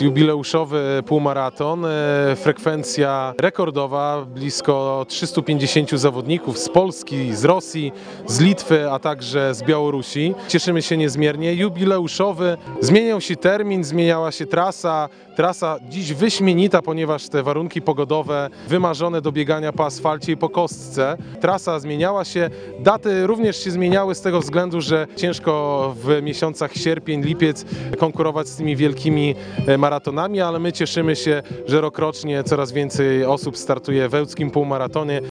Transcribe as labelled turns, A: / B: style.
A: Jubileuszowy półmaraton, frekwencja rekordowa, blisko 350 zawodników z Polski, z Rosji, z Litwy, a także z Białorusi. Cieszymy się niezmiernie. Jubileuszowy, zmieniał się termin, zmieniała się trasa. Trasa dziś wyśmienita, ponieważ te warunki pogodowe wymarzone do biegania po asfalcie i po kostce. Trasa zmieniała się, daty również się zmieniały z tego względu, że ciężko w miesiącach sierpień, lipiec konkurować z tymi wielkimi maratonami, ale my cieszymy się, że rokrocznie coraz więcej osób startuje w ełckim półmaratonie.